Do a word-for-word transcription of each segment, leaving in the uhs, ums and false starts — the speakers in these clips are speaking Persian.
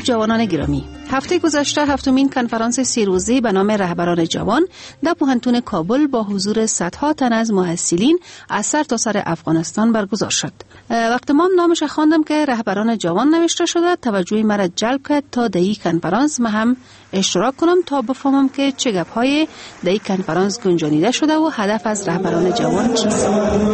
جوانان گرامی، هفته گذشته هفتمین کنفرانس سه روزه به نام رهبران جوان در پوهنتون کابل با حضور صدها تن از محصلین از سر تا سر افغانستان برگزار شد. وقتی ما نامش خواندم که رهبران جوان نوشته شده، توجه مرا جلب کرد تا در این کنفرانس ما هم اشتراک کنم تا بفهمم که چه گپ‌های در این کنفرانس گنجانیده شده و هدف از رهبران جوان چیست.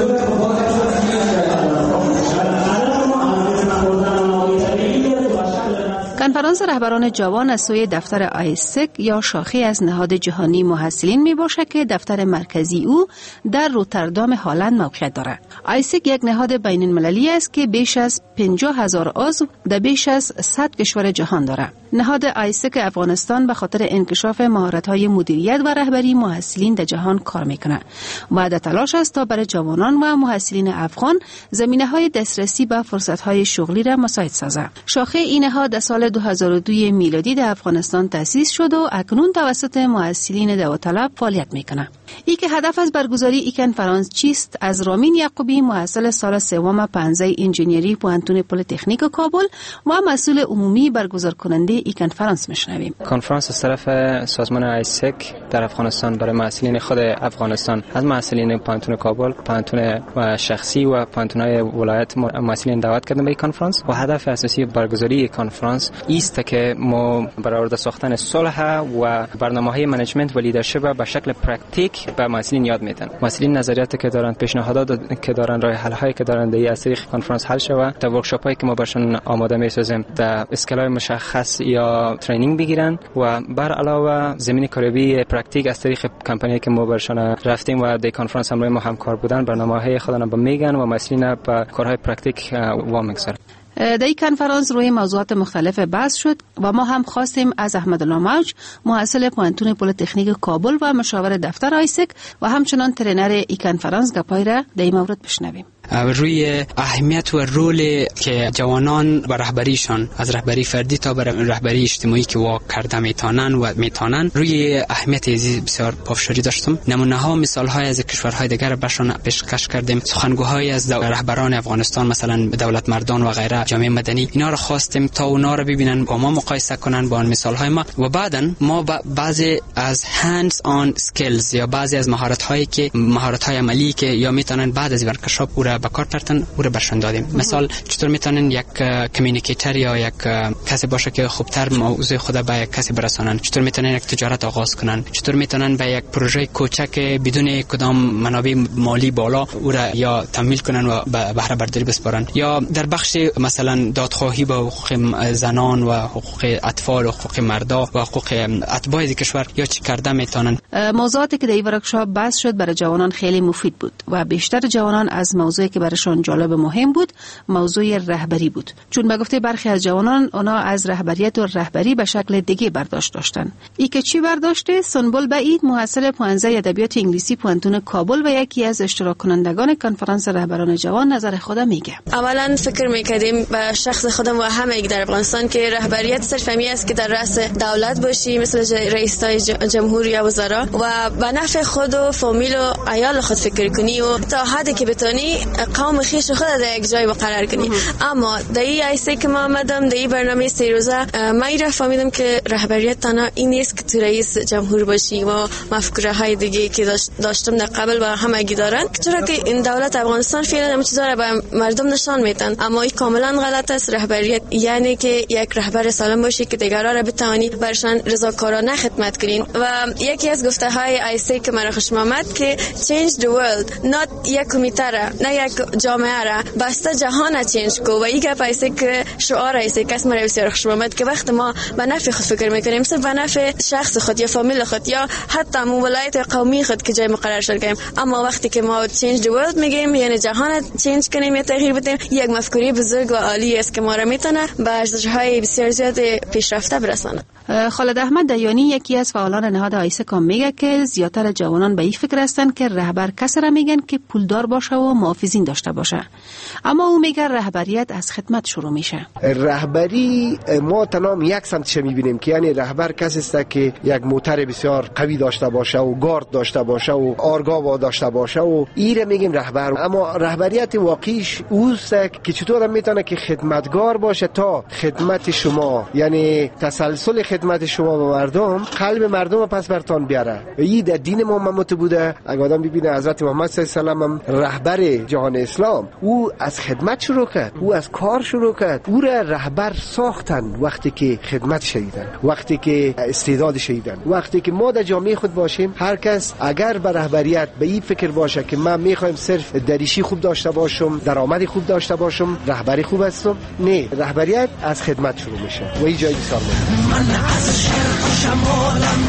کنفرانس رهبران جوان از سوی دفتر آیسک یا شاخه از نهاد جهانی محصلین می باشه که دفتر مرکزی او در روتردام هلند موقعیت دارد. آیسک یک نهاد بین المللی است که بیش از پنجاه هزار عضو در بیش از صد کشور جهان دارد. نهاد آیسک افغانستان به خاطر انکشاف مهارت‌های مدیریت و رهبری محصلین در جهان کار میکنه و در تلاش است تا برای جوانان و محصلین افغان زمینه‌های دسترسی به فرصت‌های شغلی را مساعد سازد. شاخه این نهاد در سال دو هزار و دو میلادی در افغانستان تأسیس شد و اکنون توسط محصلین داوطلب فعالیت میکنه. ای که هدف از برگزاری این کنفرانس چیست؟ از رامین یعقوبی، محصل سال سوم پنجه انجینیری پوهنتون پلی‌تکنیک کابل و مسئول عمومی برگزار کننده این کنفرانس میشنویم. کنفرانس از طرف سازمان آیسک در افغانستان برای محصلین خود افغانستان، از محصلین پوهنتون کابل، پوهنتون شخصی و پوهنتون‌های ولایت محصلین دعوت کردیم به این کنفرانس و هدف اساسی برگزاری این کنفرانس است که ما برای آورده ساختن صلح و برنامه‌های منیجمنت و لیدرشپ به شکل پرکتیک به محصلین یاد میدن. محصلین نظریاتی که دارن، پیشنهادات که دارن، راه حل هایی که دارن در این طریق کنفرانس حل شود. در ورکشاپ هایی که ما برشون آماده میسازیم در اسکلای مشخص یا ترینینگ بگیرن و بر علاوه زمین کاری پرکتیک از طریق کمپانی که ما برشون رفتیم و در کنفرانس همراه ما همکار بودن، برنامه‌های خودشون به میگن و محصلین به کارهای پرکتیک وامیگذارن. در این کنفرانس روی موضوعات مختلف بحث شد و ما هم خواستیم از احمدالله موج، محصل پوهنتون پلی‌تکنیک کابل و مشاور دفتر آیسک و همچنان ترینر این کنفرانس گپای را در این مورد بشنویم. روی اهمیت و رول که جوانان و رهبریشان از رهبری فردی تا به رهبری اجتماعی که واقع کرده میتونن و میتونن، روی اهمیت ازی بسیار پافشاری داشتم. نمونه ها مثال های از کشورهای دیگر برشان پیشکش کردیم. سخنگوهای از رهبران افغانستان، مثلا دولت مردان و غیره، جامعه مدنی، اینا رو خواستیم تا اونا رو ببینن، با ما مقایسه کنن با مثال های ما و بعداً ما بعضی از hands on skills یا بعضی از مهارت هایی که مهارت های عملی که یا میتونن بعد از ورکشاپ او را به کار برتن او را برشان دادیم. مثال چطور میتونن یک کمیونیکیتر یا یک کسی باشه که خوبتر موضوع خود به یک کسی برسانن، چطور میتونن یک تجارت آغاز کنن، چطور میتونن به یک پروژه کوچک بدون کدام منابع مالی بالا او را یا تمویل کنن و به بهره برداری بسپارن، یا در بخش مثلا دادخواهی با حقوق زنان و حقوق اطفال و حقوق مردا و حقوق اتباع کشور یا چی کرده میتونن. موضوعاتی که در این ورکشاپ بحث شد برای جوانان خیلی مفید بود و بیشتر جوانان از موضوعی که برایشان جالب و مهم بود موضوع رهبری بود، چون به گفته برخی از جوانان اونا از رهبریت و رهبری به شکل دیگه برداشت داشتن. ای که چی برداشته؟ سنبل بعید، محصل پانزده ادبیات انگلیسی پوهنتون کابل و یکی از اشتراک کنندگان کنفرانس رهبران جوان نظر خود میگه. اولا فکر میکردیم به شخص خودم و همه در افغانستان که رهبریت صرف همی است که در رأس دولت باشی، مثل رئیس جمهور یا وزرا، و به نفع خود و فامیل و عیال خود فکر کنی و تا حدی که بتونی قوم خیش خود در یک جای مقرر کنی. اما در این ایسه که ما آمدم در این برنامه سه روزه من را فهمیدم که رهبریت تنها این نیست که تو رئیس جمهور باشی و مفکوره های دیگه که داشتم در قبل و همگی دارن، چرا که این دولت افغانستان فعلا همه چیزا را به مردم نشان میدن، اما این کاملا غلط است. رهبریت یعنی که یک رهبر سالم باشی که دیگران را بتوانی برشان رضاکارانه خدمت کنین. و یکی از گفته های ایسه که مرا خوش آمد که change the world not یک کمیته را، نه یک جامعه را، بسته جهان را چنج کو. و این گپ ایسه که شعار ایسه که مرا بسیار خوش آمد که وقت ما به نفع خود فکر میکنیم، صرف به نفع شخص خود یا فامیل خود یا حتی ولایت قومی خود که جای مقرر شده کنیم، اما وقتی که ما change the world میگیم یعنی جهان را چنج کنیم یا تغییر بدیم، یک مفکوره بزرگ و عالی است که ما را میتونه به ارزش‌های بسیار زیاد پیشرفته برساند. خالد احمد دیانی یکی از فعالان نهاد آیسک میگه که زیاتر جوانان به این فکر هستند که رهبر کسی را میگن که پولدار باشه و محافظین داشته باشه، اما او میگه رهبریت از خدمت شروع میشه. رهبری ما تمام یک سمتش میبینیم که یعنی رهبر کسی است که یک موتور بسیار قوی داشته باشه و گارد داشته باشه و آرگاوا داشته باشه و ایره میگیم رهبر. اما رهبریت واقعیش دومیش اوست که چطور آدم میتونه که خدمتگار باشه تا خدمت شما، یعنی تسلسل خدمت شما به مردم، قلب مردم پس برتان بیاره. و این در دین ما ممت بوده. اگه آدم ببینه حضرت محمد صلی الله علیه و سلم رهبر جهان اسلام، او از خدمت شروع کرد، او از کار شروع کرد، او را رهبر ساختن وقتی که خدمت شدیدن، وقتی که استعداد شدیدن. وقتی که ما در جامعه خود باشیم، هر کس اگر به رهبریت به این فکر باشه که من میخوایم صرف دریشی خوب داشته باشم، درآمدی خوب داشته باشم، رهبری خوب هستم، نه، رهبریت از خدمت شروع میشه و این جای بسیار مهمه. من از شرق شمالم،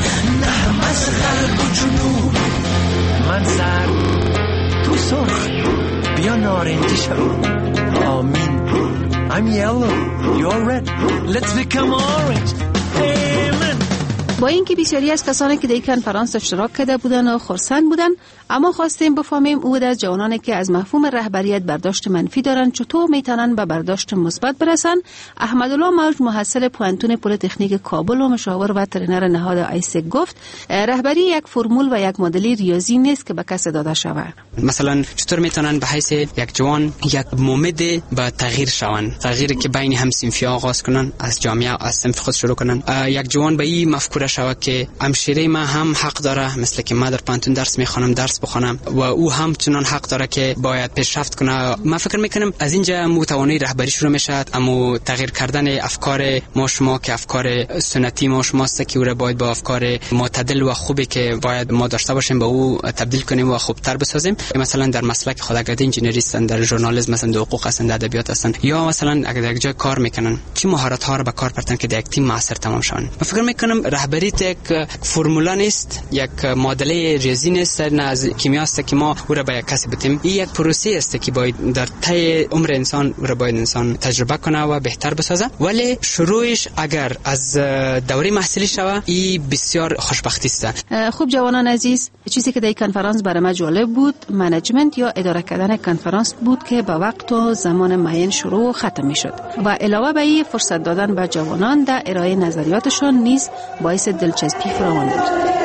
نه از غرب و جنوب، من سر تو سرخ، بیا نارنجی شو. آمین. I'm yellow, you're red, let's become orange. Amen. با اینکه بسیاری از کسانی که در کنفرانس اشتراک کرده بودند و خرسند بودند، اما خواستیم بفهمیم او از جوانانی که از مفهوم رهبریت برداشت منفی دارند چطور میتونن به برداشت مثبت برسن. احمدالله موج، محصل پوانتون پلی‌تکنیک کابل و مشاور و ترینر نهاد آیسک گفت رهبری یک فرمول و یک مدلی ریاضی نیست که به کس داده شود. مثلا چطور میتونن به حیث یک جوان یک مومد به تغییر شون، تغییری که بین همسنفی آغاز کنن، از جامعه از صنف خود شروع کنن. یک جوان به این مفکوره شود که همشیره ما هم حق داره، مثل که ما در پانتون درس میخوانم درس بخونم و او هم چنان حق داره که باید پیشرفت کنه. من فکر میکنم از اینجا متوانی رهبری شروع میشه، اما تغییر کردن افکار ما شما که افکار سنتی ما شماست که او را باید با افکار معتدل و خوبی که باید ما داشته باشیم به او تبدیل کنیم و خوبتر بسازیم. مثلا در مسلک خود اگر انجینری هستن، در ژورنالیسم هستن، در حقوق هستن، در ادبیات هستن، یا مثلا اگر در یک جای کار میکنن، چه مهارت ها رو به کار برتن که در یک تیم موثر تمام شون. من فکر میکنم رهبری یک فرمولا نیست، یک معادله ریاضی نیست، نه از کیمیا است که ما او را به یک کسی بتیم. این یک پروسه است که باید در طی عمر انسان او را باید انسان تجربه کنه و بهتر بسازه. ولی شروعش اگر از دوره محصولی شوه، این بسیار خوشبختی است. خوب جوانان عزیز، چیزی که در کنفرانس برای ما جالب بود منیجمنت یا اداره کردن کنفرانس بود که با وقت و زمان معین شروع و ختم میشد و علاوه بر این فرصت دادن به جوانان در ارائه نظریاتشان نیز باعث دلچسپی فراوان بود.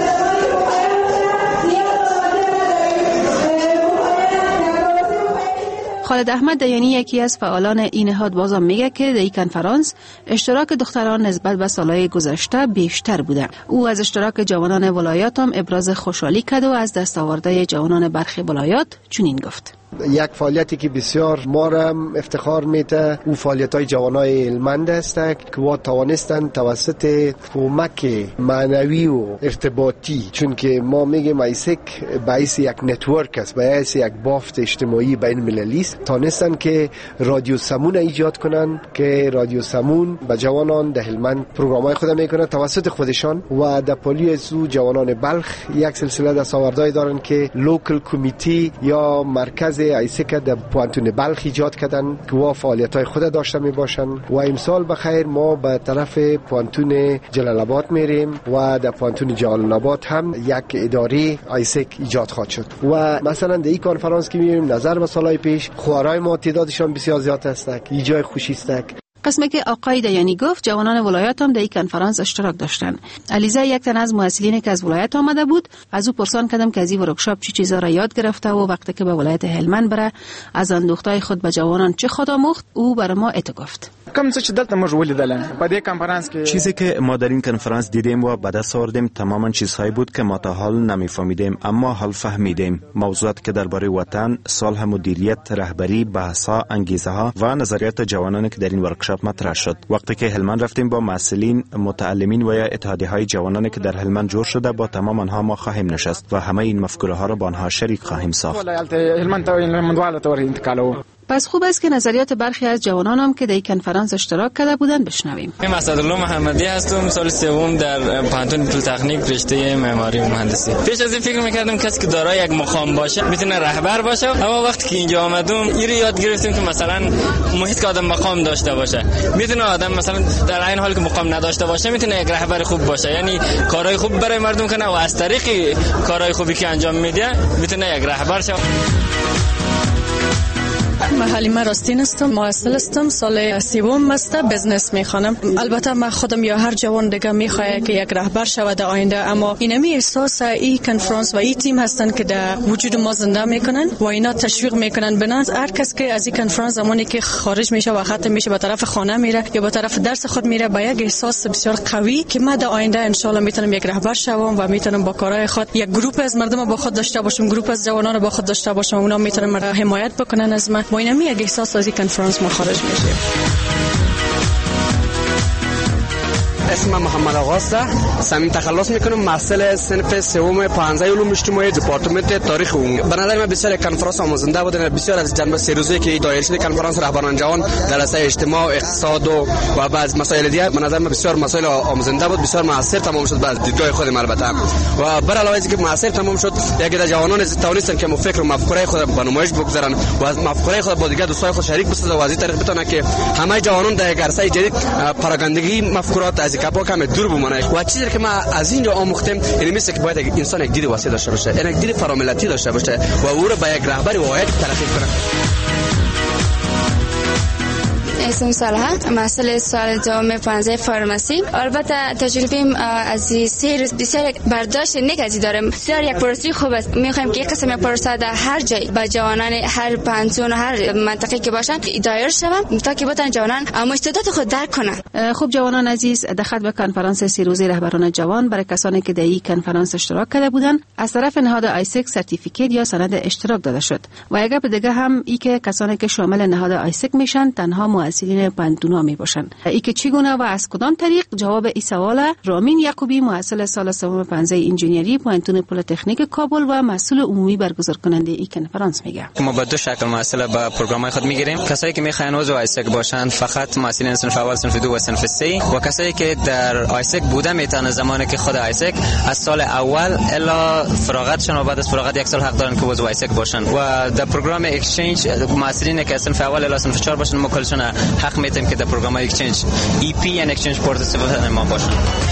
خالد احمد دیانی یکی از فعالان این نهاد بازم میگه که در این کنفرانس اشتراک دختران نسبت به سالهای گذشته بیشتر بوده. او از اشتراک جوانان ولایات هم ابراز خوشحالی کرد و از دستاوردهای جوانان برخی ولایات چنین گفت: یک فعالیتی که بسیار ما را افتخار میده، او فعالیت‌های جوانای هلمند است که وا توانستند توسط کمک معنوی و ارتباطی، چون که ما میگیم آیسک باعث یک نتورک است، باعث یک بافت اجتماعی بین المللی است، توانستند که رادیو سمون ایجاد کنند که رادیو سمون به جوانان در هلمند پروگرام‌های خود میکنه توسط خودشان. و در پالیسو جوانان بلخ یک سلسله دستاوردهایی دارند که لوکل کمیتی یا مرکز ایسک در پوانتون بلخ ایجاد کردن که وا فعالیت‌های خود داشته می باشن. و امسال بخیر ما به طرف پوانتون جلال آباد میریم و در پوانتون جلال آباد هم یک اداره ایسک ایجاد خواهد شد. و مثلا در این کنفرانس که میریم نظر به سالهای پیش، خوارای ما تعدادشان بسیار زیاد است، این جای خوشی است. قسمی که آقای دیانی گفت جوانان ولایت هم در این کنفرانس اشتراک داشتن. علیزه یک تن از محصلینی که از ولایت آمده بود، از او پرسان کردم که از این ورکشاپ چی چیزا را یاد گرفته و وقتی که به ولایت هلمند بره از اندوختای خود به جوانان چه خود آموخت. او بر ما ات گفت: کوم څه چې دلته موږ ولیدل په دې کنفرانس کې چیزی که ما در این کنفرانس دیدیم و به دست آوردیم تماما چیزهایی بود که ما تا حال نمیفهمیدیم، اما حال فهمیدیم. موضوعات که درباره وطن، صلح، مدیریت، رهبری، بحث‌ها، انگیزه‌ها و نظریات جوانانی که در این ورکشاپ مطرح شد. وقتی که هلمند رفتیم با مسئولین، متعلمین و یا اتحادیه‌های جوانانی که در هلمند جور شده، با تمام آنها ما خواهیم نشست و همه این مفکوره‌ها را با آنها شریک خواهیم ساخت. پس خوب است که نظریات برخی از جوانان هم که در این کنفرانس اشتراک کرده بودند بشنویم. من اسدالله محمدی هستم، سال سوم در پانتون پلی‌تکنیک رشته معماری و مهندسی. پیش از این فکر می‌کردم کسی که دارای یک مقام باشه میتونه رهبر باشه، اما وقتی که اینجا آمدم این رو یاد گرفتیم که مثلا محیط که آدم مقام داشته باشه، میتونه آدم مثلا در این حال که مقام نداشته باشه میتونه یک رهبر خوب باشه، یعنی کارهای خوب برای مردم کنه و از طریق کارهای خوبی که انجام میده میتونه یک رهبر شه. حلیمه راستین هستم، محصل هستم، سال سوم است، بزنس میخوانم. البته من خودم یا هر جوان دیگه میخواد که یک رهبر شود در آینده، اما اینمی احساس ای کنفرانس و ای تیم هستن که در وجود ما زنده میکنن و اینا تشویق میکنن. بنابراین هر کس که از این کنفرانس زمانی که خارج میشه و ختم میشه به طرف خانه میره یا به طرف درس خود میره با یک احساس بسیار قوی که من در آینده ان شاء الله میتونم یک رهبر شوم و میتونم با کارهای خود یک گروه از مردم با خود داشته باشم، گروه از جوانان با خود داشته باشم، اونا میتونن مرا حمایت بکنن از من. با اینمی یک احساس از این کنفرانس ما خارج میشه. اسم محمد آقاست، صمیم تخلص میکنم، محصل صنف سوم پانزده علوم اجتماعی دپارتمنت تاریخ عمومی. به نظر من بسیار کنفرانس آموزنده بود. بسیار از جنبه سه روزه که دایر شده کنفرانس رهبران جوان جلسه اجتماع، اقتصاد و و بعض مسائل دیگه، به نظر من بسیار مسائل آموزنده بود، بسیار موثر تمام شد. بعد دیدگاه خودم البته و بر علاوه از اینکه موثر تمام شد، یک عده جوانان از توانستن که فکر و مفکوره خود به نمایش بگذارن و از مفکوره خود با دیگر دوستای خود شریک بسازن و از این طریق بتونن که همه جوانان در یک عرصه جدید پراگاندگی مفکورات از کپا کم دور بمونه. و چیزی که ما از اینجا آموختیم این میشه که باید انسان یک دید واسع داشته باشه، یک دید فراملتی داشته باشه و او رو به یک رهبر واحد تلقی کنه. اسم صالحه، محصل سال دوم پانزده فارماسی. البته تجربیم از سه روز بسیار برداشت نیک از دارم. بسیار یک پروسه خوب است. میخوایم که یک قسم پروسه در هر جای با جوانان هر پانتون و هر منطقه که باشن دایر شوم تا که بتونن جوانان اما استعداد خود درک کنن. خب جوانان عزیز، دخل به کنفرانس سه روزه رهبران جوان برای کسانی که در این کنفرانس اشتراک کرده بودند از طرف نهاد آیسک سرتیفیکیت یا سند اشتراک داده شد. و یک دیگه هم ای که کسانی که شامل نهاد آیسک میشن تنها محصلین پانتونا می باشند. ای که چگونه و از کدام طریق؟ جواب این سوال رامین یعقوبی، محصل سال سوم پانزده انجینری پانتون پلی‌تکنیک کابل و مسئول عمومی برگزار کننده این کنفرانس میگه. ما با دو شکل محصل با پروگرام‌های خود میگیریم. کسایی که میخواین عضو آیسک باشند فقط محصلین صنف اول، صنف دو و صنف سه و کسایی که در آیسک بوده میتونه زمانی که خود آیسک از سال اول الا فراغتشون و بعد از فراغت یک سال حق دارن که عضو آیسک باشن. و در پروگرام اکسچنج محصلین که صنف اول الا صنف چهار باشن مکلشون حق میتیم که در پروگرام اکسچنج ای پی ان اکسچنج پارتیسیپنت ما باشن.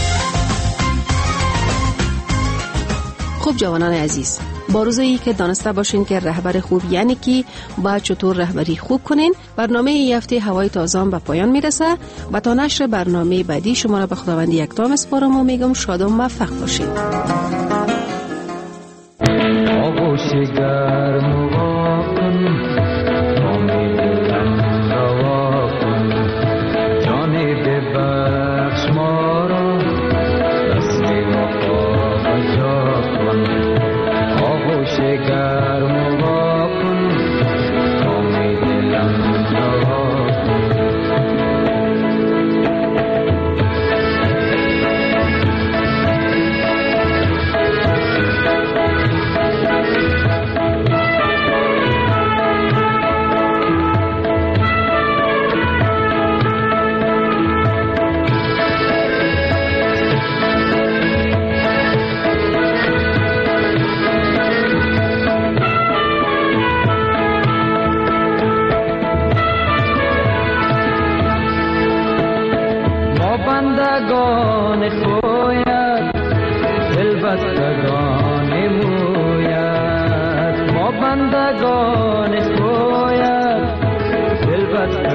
خوب جوانان عزیز، با روزی که دانسته باشین که رهبر خوب یعنی کی، باید چطور رهبری خوب کنین. برنامه این هفته هوای تازه به پایان میرسه و تا نشر برنامه بعدی شما را به خداوند یکتا میسپارم و میگم شاد و موفق باشین. آغوش گرم و واکن، امید تن روا کن، جانی ببخش ما را، دستی وفا بجا کن. آغوش گرم و واکن، امید تن روا کن. بندگان کویت دل بستگان مویت، ما بندگان کویت دل بستگان